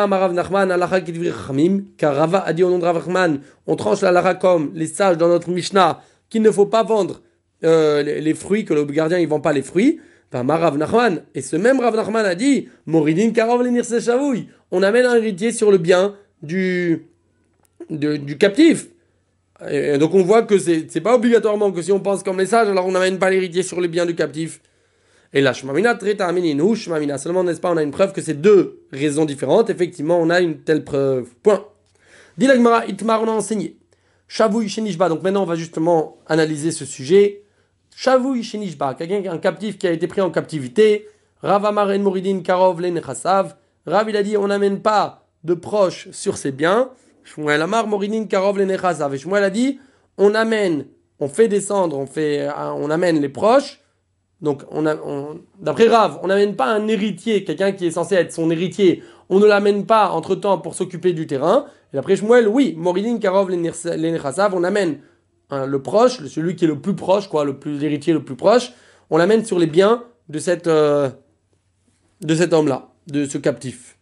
Rava a dit au nom de Rav Nachman, on tranche la lara comme les sages dans notre Mishnah, qu'il ne faut pas vendre euh, les, les fruits, que le gardien ne vend pas les fruits. Rav Nachman, et ce même Rav Nachman a dit, Moridin karov lenir sechavouille, on amène un héritier sur le bien du, de, du captif. Et donc on voit que c'est, c'est pas obligatoirement que si on pense comme les sages, alors on n'amène pas l'héritier sur les biens du captif. Et là, Shmamina treta amininu, Shmamina. Seulement, n'est-ce pas, on a une preuve que c'est deux raisons différentes. Effectivement, on a une telle preuve. Point. Dilagmara Itmar, on a enseigné. Shavouy Shenishba. Donc maintenant, on va justement analyser ce sujet. Shavouy Shenishba. Quelqu'un, un captif qui a été pris en captivité. Rav Amar en Moridin Karov len Chasav. Rav, il a dit, on n'amène pas de proches sur ses biens. Shmuel Amar Moridin Karov len Chasav. Et Shmuel a dit, on amène, on fait descendre, on fait, on amène les proches. Donc, on a, on, d'après Rav, on n'amène pas un héritier, quelqu'un qui est censé être son héritier, on ne l'amène pas entre-temps pour s'occuper du terrain. Et d'après Shmuel, oui, Moridin Karov l'Enechasav, on amène hein, le proche, celui qui est le plus proche, quoi, le plus, l'héritier le plus proche, on l'amène sur les biens de, cette, euh, de cet homme-là, de ce captif.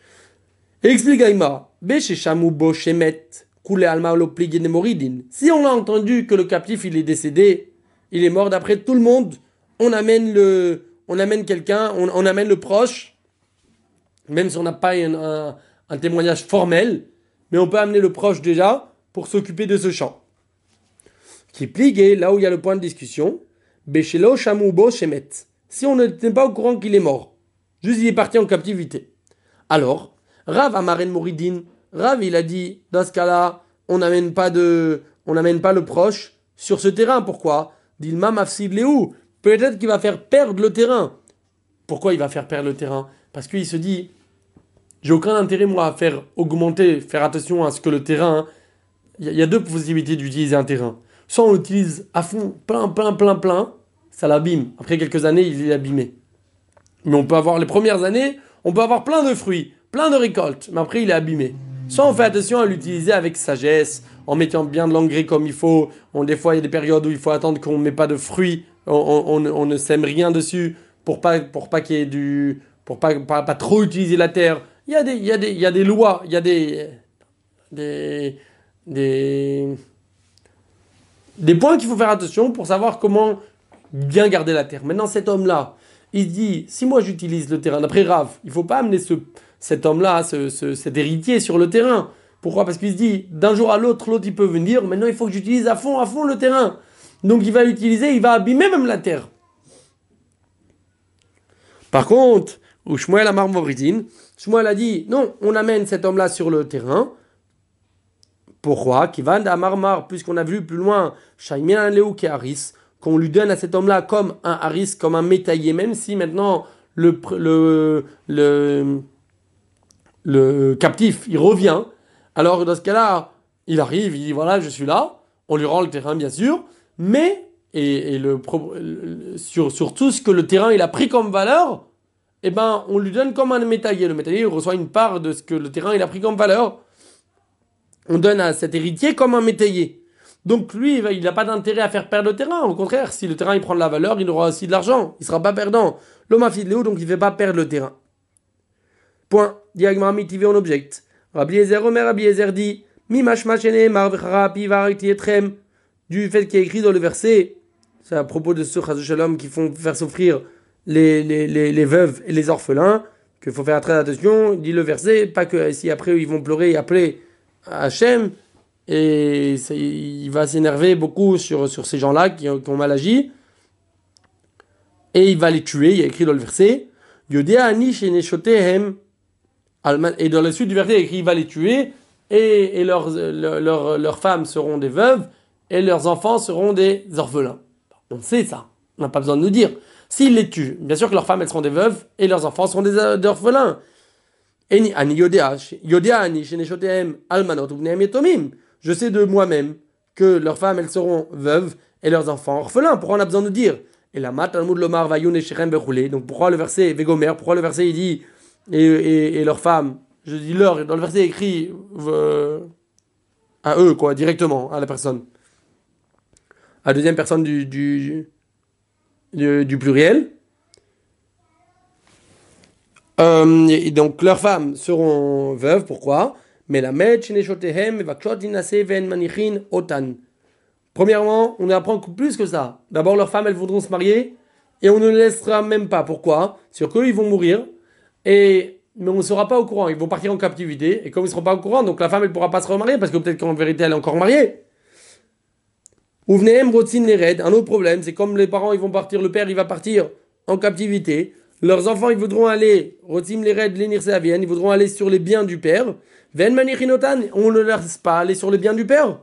Et explique Aïma, Beshéchamou Bo Shemet, Koule Alma Loplig et Moridin. Si on a entendu que le captif il est décédé, il est mort d'après tout le monde, on amène le, on amène quelqu'un, on, on amène le proche, même si on n'a pas un, un, un témoignage formel, mais on peut amener le proche déjà pour s'occuper de ce champ. Qui pligue, là où il y a le point de discussion, Beshelo Shamoubo Shemet. Si on n'était pas au courant qu'il est mort, juste il est parti en captivité. Alors, Rav Amaren Moridin, Rav il a dit, dans ce cas-là, on n'amène pas de, on n'amène pas le proche sur ce terrain. Pourquoi? Dilma Mafsid Léou. Peut-être qu'il va faire perdre le terrain. Pourquoi il va faire perdre le terrain? Parce qu'il se dit, j'ai aucun intérêt moi à faire augmenter, faire attention à ce que le terrain... Il hein, y, y a deux possibilités d'utiliser un terrain. Soit on l'utilise à fond, plein, plein, plein, plein, ça l'abîme. Après quelques années, il est abîmé. Mais on peut avoir, les premières années, on peut avoir plein de fruits, plein de récoltes, mais après il est abîmé. Soit on fait attention à l'utiliser avec sagesse, en mettant bien de l'engrais comme il faut. On, des fois, il y a des périodes où il faut attendre qu'on ne met pas de fruits. On, on, on ne sème rien dessus pour pas pour pas qu'il y ait du pour pas, pas pas trop utiliser la terre. Il y a des il y a des il y a des lois, il y a des des des des points qu'il faut faire attention pour savoir comment bien garder la terre. Maintenant cet homme là, il dit si moi j'utilise le terrain d'après Rav, il faut pas amener ce cet homme là, ce, ce cet héritier sur le terrain. Pourquoi? Parce qu'il se dit d'un jour à l'autre l'autre il peut venir, maintenant il faut que j'utilise à fond à fond le terrain. Donc il va l'utiliser, il va abîmer même la terre. Par contre, où Shmuel Amar Moridin, Shmuel a dit, non, on amène cet homme-là sur le terrain. Pourquoi? Kivan Amar Mar, puisqu'on a vu plus loin, Shaimian Leu Keharis, qu'on lui donne à cet homme-là comme un haris, comme un métaillé, même si maintenant le, le, le, le captif, il revient. Alors dans ce cas-là, il arrive, il dit, voilà, je suis là, on lui rend le terrain bien sûr, mais, et, et le, le, sur, sur tout ce que le terrain il a pris comme valeur, eh ben, on lui donne comme un métaillé. Le métaillé il reçoit une part de ce que le terrain il a pris comme valeur. On donne à cet héritier comme un métaillé. Donc lui, il n'a pas d'intérêt à faire perdre le terrain. Au contraire, si le terrain il prend de la valeur, il aura aussi de l'argent. Il ne sera pas perdant. L'homme a fait de Léo, donc il ne fait pas perdre le terrain. Point. Diagma mitivé en object. Rabbi Ezer Omer, Rabbi Ezer dit, Mi mashma shene marvechara pivariti etrem. Du fait qu'il y a écrit dans le verset, c'est à propos de ceux Chazou Shalom qui font faire souffrir les, les, les, les veuves et les orphelins, qu'il faut faire très attention, dit le verset, pas que si après ils vont pleurer et appeler Hachem, et il va s'énerver beaucoup sur, sur ces gens-là qui, qui ont mal agi, et il va les tuer, il y a écrit dans le verset, Yodea Anish et Neshotehem, et dans la suite du verset, il y a écrit il va les tuer, et, et leurs, leurs, leurs, leurs femmes seront des veuves, et leurs enfants seront des orphelins. On sait ça, on n'a pas besoin de nous dire. S'ils les tuent, bien sûr que leurs femmes elles seront des veuves, et leurs enfants seront des, des orphelins. Je sais de moi-même que leurs femmes elles seront veuves et leurs enfants orphelins. Pourquoi on a besoin de dire? Et la mat Talmud lomar vayun eshechem bechule. Donc pourquoi le verset Vegomer? Pourquoi le verset il dit et, et, et leurs femmes? Je dis leur. Dans le verset écrit euh, à eux quoi directement à la personne. À la deuxième personne du du, du, du pluriel. Euh, et donc leurs femmes seront veuves. Pourquoi? Mais la met sheneshotehem vakshot inase ven manichin otan. Premièrement, on apprend plus que ça. D'abord, leurs femmes, elles voudront se marier et on ne les laissera même pas. Pourquoi? Sur qu'eux, ils vont mourir, et... mais on ne sera pas au courant. Ils vont partir en captivité, et comme ils ne seront pas au courant, donc la femme, elle ne pourra pas se remarier, parce que peut-être qu'en vérité, elle est encore mariée. Ouvneem rotzin les un autre problème, c'est comme les parents, ils vont partir, le père, il va partir en captivité, leurs enfants, ils voudront aller, rotzim les red, l'énir ils voudront aller sur les biens du père, ven manichinotan, on ne leur laisse pas aller sur les biens du père.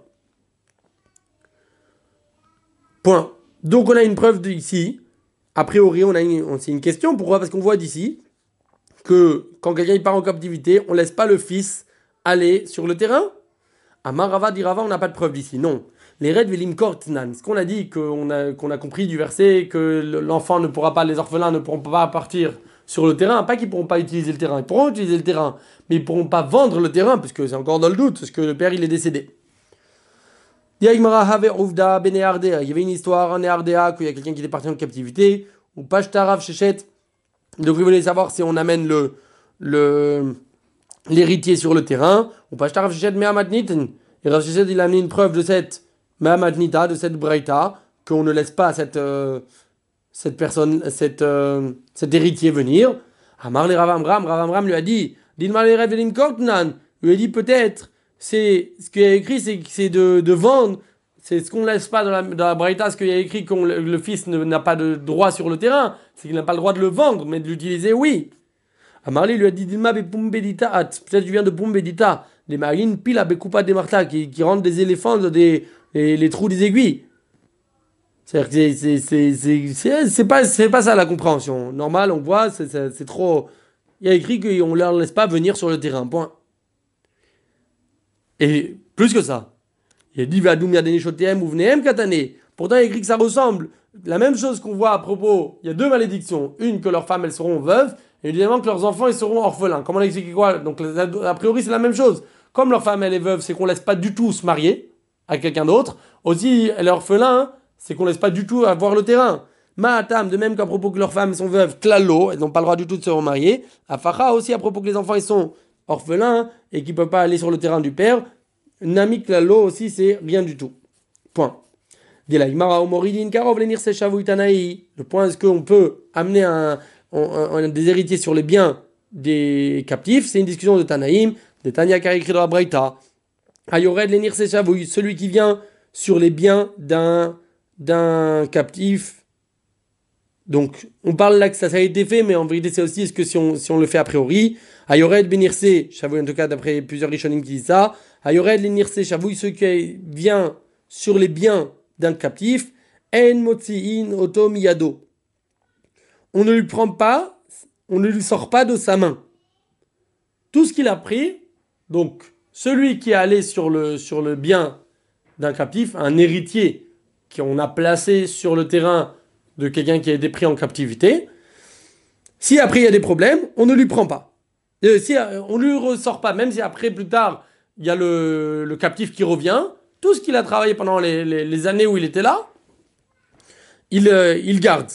Point. Donc on a une preuve d'ici. A priori, on a une, on, c'est une question. Pourquoi? Parce qu'on voit d'ici que quand quelqu'un part en captivité, on ne laisse pas le fils aller sur le terrain. À Marava d'Irava, on n'a pas de preuve d'ici. Non. Les Red Velim Kortnan. Ce qu'on a dit, qu'on a, qu'on a compris du verset, que l'enfant ne pourra pas, les orphelins ne pourront pas partir sur le terrain. Pas qu'ils ne pourront pas utiliser le terrain. Ils pourront utiliser le terrain, mais ils ne pourront pas vendre le terrain, parce que c'est encore dans le doute, parce que le père, il est décédé. Il y avait une histoire en Néardéa qu'il y a quelqu'un qui était parti en captivité, ou Pashtarav Shechet. Donc il voulait savoir si on amène le, le, l'héritier sur le terrain, ou Pashtarav Shechet Mehamatniten. Et Rav Shechet, il a amené une preuve de cette Mehamatnita, de cette Braïta, qu'on ne laisse pas cette, euh, cette personne, cette, euh, cet héritier venir. Amar le Rav Amram, Rav Amram lui a dit, Dinma le Red Velim Kortnan, lui a dit peut-être. C'est ce qu'il y a écrit, c'est, c'est de, de vendre. C'est ce qu'on ne laisse pas dans la, dans la Braïta, ce qu'il y a écrit, que le, le fils ne, n'a pas de droit sur le terrain. C'est qu'il n'a pas le droit de le vendre, mais de l'utiliser, oui. Amarli lui a dit Dilma be pumbedita at. Peut-être tu viens de pumbedita. Les marines pile à bekupa des marta qui, qui rendent des éléphants dans des, les, les trous des aiguilles. C'est-à-dire que c'est, c'est, c'est, c'est, c'est, c'est, pas, c'est pas ça la compréhension. Normal, on voit, c'est, c'est, c'est trop. Il y a écrit qu'on ne leur laisse pas venir sur le terrain. Point. Et plus que ça, il a dit Vadum Yadenishotem ou Vneem Katane. Pourtant, il a écrit que ça ressemble. La même chose qu'on voit à propos, il y a deux malédictions. Une, que leurs femmes, elles seront veuves, et évidemment que leurs enfants, ils seront orphelins. Comment on a expliqué quoi? Donc, a priori, c'est la même chose. Comme leur femme, elle est veuve, c'est qu'on laisse pas du tout se marier à quelqu'un d'autre. Aussi, elle est orphelin, c'est qu'on laisse pas du tout avoir le terrain. Ma'atam, de même qu'à propos que leurs femmes sont veuves, Klalo, elles n'ont pas le droit du tout de se remarier. Afacha aussi, à propos que les enfants, ils sont orphelin et qui ne peut pas aller sur le terrain du père, Nami Klalo aussi, c'est rien du tout. Point. Le point, est-ce qu'on peut amener un, un, un, des héritiers sur les biens des captifs? C'est une discussion de Tanaïm, de Tanya qui a écrit dans la Braïta. Ayored lenir se shavouy, celui qui vient sur les biens d'un, d'un captif. Donc, on parle là que ça, ça a été fait, mais en vérité, c'est aussi, est-ce que si on, si on le fait a priori, Ayored benirse, shavouy en tout cas, d'après plusieurs rishonim qui disent ça, Ayored lenirse shavouy, celui qui vient sur les biens d'un captif, en motziin oto miyado. On ne lui prend pas, on ne lui sort pas de sa main. Tout ce qu'il a pris, donc, celui qui est allé sur le, sur le bien d'un captif, un héritier qu'on a placé sur le terrain de quelqu'un qui a été pris en captivité, si après il y a des problèmes, on ne lui prend pas. Et si on ne lui ressort pas, même si après, plus tard, il y a le, le captif qui revient, tout ce qu'il a travaillé pendant les, les, les années où il était là, il, euh, il garde.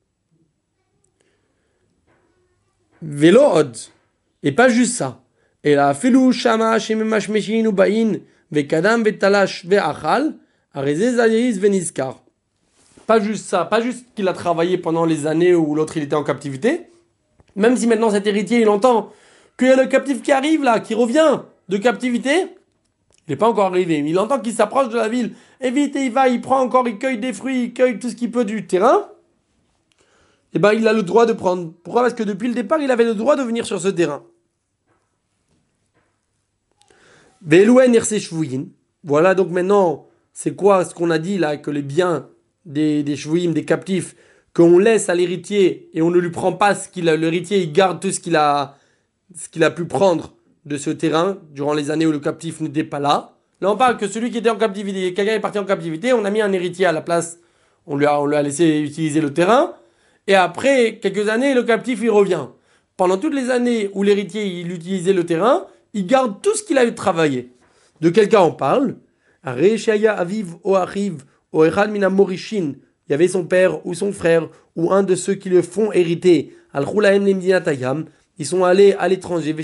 Vélo od. Et pas juste ça. Et la filou shama shememashmeshin ubain vekadam vetalash veachal arezez ayeis veniskar. Pas juste ça, pas juste qu'il a travaillé pendant les années où l'autre il était en captivité. Même si maintenant cet héritier il entend qu'il y a le captif qui arrive là, qui revient de captivité, il n'est pas encore arrivé, mais il entend qu'il s'approche de la ville. Et vite, il va, il prend encore, il cueille des fruits, il cueille tout ce qu'il peut du terrain. Et ben il a le droit de prendre. Pourquoi? Parce que depuis le départ, il avait le droit de venir sur ce terrain. Ve'eluen irse shvuyin. Voilà donc maintenant, c'est quoi ce qu'on a dit là, que les biens des, des shvuyim, des captifs, qu'on laisse à l'héritier et on ne lui prend pas ce qu'il a, l'héritier il garde tout ce qu'il a, ce qu'il a pu prendre de ce terrain durant les années où le captif n'était pas là. Là on parle que celui qui était en captivité, quelqu'un est parti en captivité, on a mis un héritier à la place, on lui a, on lui a laissé utiliser le terrain, et après quelques années le captif il revient. Pendant toutes les années où l'héritier il utilisait le terrain, il garde tout ce qu'il a eu travaillé. De quel cas on parle? Aviv o Achiv o Echad mina Morishin. Il y avait son père ou son frère ou un de ceux qui le font hériter. Ils sont allés à l'étranger.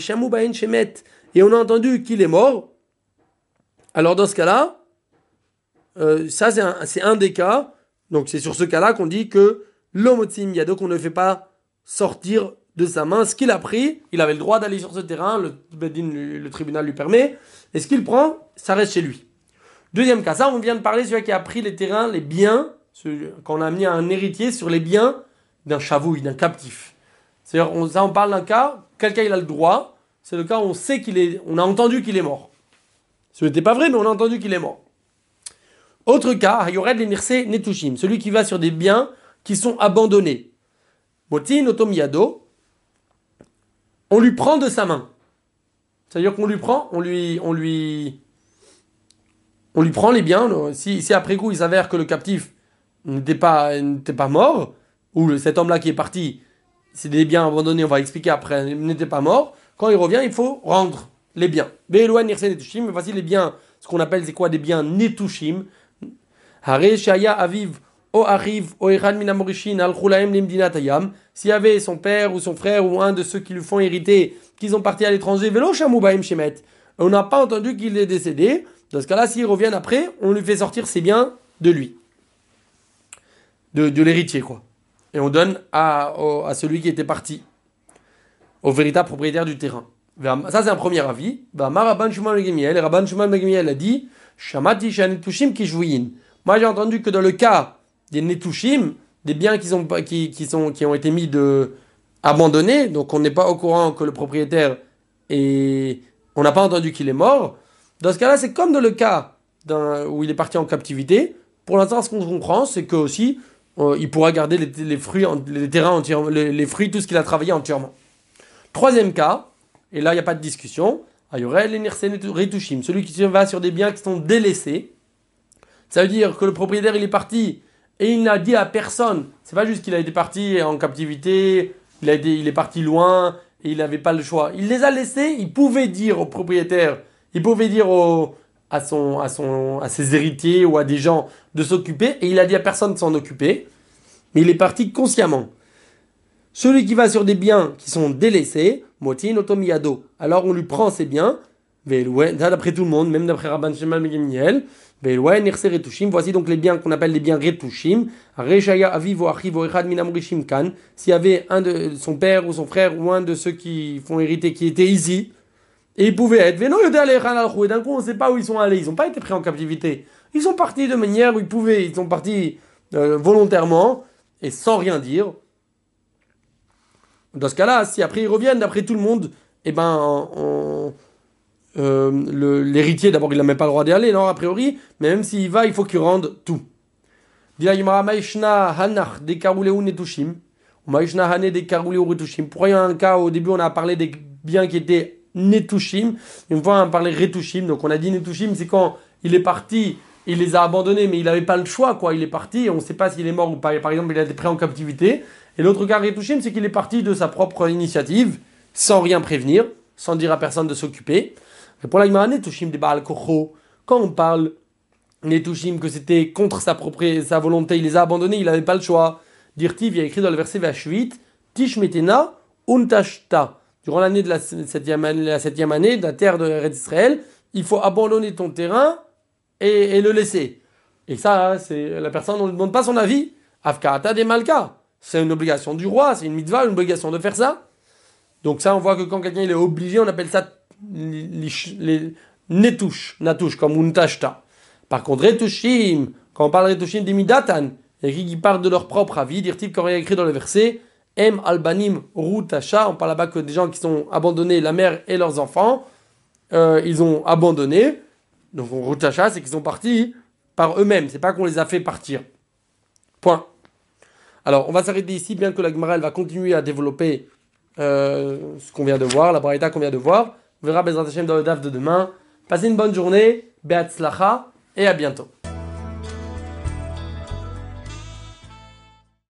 Et on a entendu qu'il est mort. Alors dans ce cas-là, euh, ça c'est un, c'est un des cas. Donc c'est sur ce cas-là qu'on dit que l'homotzim yado, qu'on ne fait pas sortir de sa main ce qu'il a pris. Il avait le droit d'aller sur ce terrain, le, le tribunal lui permet. Et ce qu'il prend, ça reste chez lui. Deuxième cas, ça on vient de parler, celui qui a pris les terrains, les biens, quand on a amené un héritier sur les biens d'un chavouille, d'un captif. C'est-à-dire, on, ça on parle d'un cas, quelqu'un il a le droit, c'est le cas où on sait qu'il est, on a entendu qu'il est mort. Ce n'était pas vrai, mais on a entendu qu'il est mort. Autre cas, Hayored l'Enirse Netushim, celui qui va sur des biens qui sont abandonnés. Motin Otomiyado, on lui prend de sa main. C'est-à-dire qu'on lui prend, on lui, on lui, on lui prend les biens. Si, si après coup il s'avère que le captif n'était pas, n'était pas mort, ou cet homme-là qui est parti, c'est des biens abandonnés, on va expliquer après, n'était pas mort, quand il revient, il faut rendre les biens. Be'eloan nirse netushim, voici les biens, ce qu'on appelle, c'est quoi des biens netushim. Hare shaya aviv o achiv o echad min hamorishin alchu lahem limdinat hayam. S'il y avait son père ou son frère ou un de ceux qui lui font hériter, qu'ils ont parti à l'étranger, velo shamu bahem shemet, on n'a pas entendu qu'il est décédé. Dans ce cas-là, s'ils reviennent après, on lui fait sortir ses biens de lui. De, de l'héritier, quoi. Et on donne à, au, à celui qui était parti, au véritable propriétaire du terrain. Ça, c'est un premier avis. Rabban Shmuel ben Gamliel, et Rabban Shmuel ben Gamliel a dit Shamati shanetushim kishvuyin. Moi, j'ai entendu que dans le cas des netushim, des biens qui, sont, qui, qui, sont, qui ont été mis de abandonnés, donc on n'est pas au courant que le propriétaire est. On n'a pas entendu qu'il est mort. Dans ce cas-là, c'est comme dans le cas où il est parti en captivité. Pour l'instant, ce qu'on comprend, c'est que aussi, euh, il pourra garder les, les fruits, les terrains entièrement, les, les fruits, tout ce qu'il a travaillé entièrement. Troisième cas, et là, il n'y a pas de discussion. Ayorel l'Enirse Retushim, celui qui va sur des biens qui sont délaissés. Ça veut dire que le propriétaire, il est parti et il n'a dit à personne. C'est pas juste qu'il a été parti en captivité, il, a été, il est parti loin et il n'avait pas le choix. Il les a laissés, il pouvait dire au propriétaire, il pouvait dire au, à, son, à, son, à ses héritiers ou à des gens de s'occuper, et il a dit à personne de s'en occuper, mais il est parti consciemment. Celui qui va sur des biens qui sont délaissés, motin otomiyado, alors on lui prend ses biens, d'après tout le monde, même d'après Rabban Shmuel ben Gamliel, voici donc les biens qu'on appelle les biens retushim. S'il y avait un de son père ou son frère ou un de ceux qui font hériter qui était ici, et ils pouvaient être, et d'un coup on ne sait pas où ils sont allés, ils n'ont pas été pris en captivité, ils sont partis de manière où ils pouvaient, ils sont partis euh, volontairement et sans rien dire. Dans ce cas-là, si après ils reviennent, d'après tout le monde, eh ben, on, euh, le, l'héritier, d'abord, il n'a même pas le droit d'y aller, non, a priori, mais même s'il va, il faut qu'il rende tout. Pourquoi il y a un cas, au début, on a parlé des biens qui étaient netushim, une fois on a parlé retushim, donc on a dit netushim, c'est quand il est parti, il les a abandonnés, mais il n'avait pas le choix, quoi, il est parti, on ne sait pas s'il est mort ou pas, par exemple, il a été pris en captivité. Et l'autre cas retushim, c'est qu'il est parti de sa propre initiative, sans rien prévenir, sans dire à personne de s'occuper. Et pour la Gemara, netushim de Baal Kocho, quand on parle netushim que c'était contre sa propre sa volonté, il les a abandonnés, il n'avait pas le choix. Dirtiv, il y a écrit dans le verset Vashvit, Tishmetena untashta. Durant l'année de la septième année, la septième année de la terre de Israël, il faut abandonner ton terrain et, et le laisser. Et ça, c'est la personne, on ne demande pas son avis. Afkaata de Malka. C'est une obligation du roi, c'est une mitzvah, une obligation de faire ça. Donc ça, on voit que quand quelqu'un il est obligé, on appelle ça les, les netouches, natouches, comme untashta. Par contre, retushim, quand on parle de retushim des midatan, et qui parlent de leur propre avis, dire-t-il, comme il y a écrit dans le verset, Em albanim rutasha, on parle là-bas que des gens qui sont abandonnés, la mère et leurs enfants, euh, ils ont abandonné. Donc on retacha, c'est qu'ils sont partis par eux-mêmes. C'est pas qu'on les a fait partir. Point. Alors on va s'arrêter ici, bien que la Gemara elle va continuer à développer euh, ce qu'on vient de voir, la Braïta qu'on vient de voir. On verra Bezrat Hashem dans le D A F de demain. Passez une bonne journée, Be'atzlacha, et à bientôt.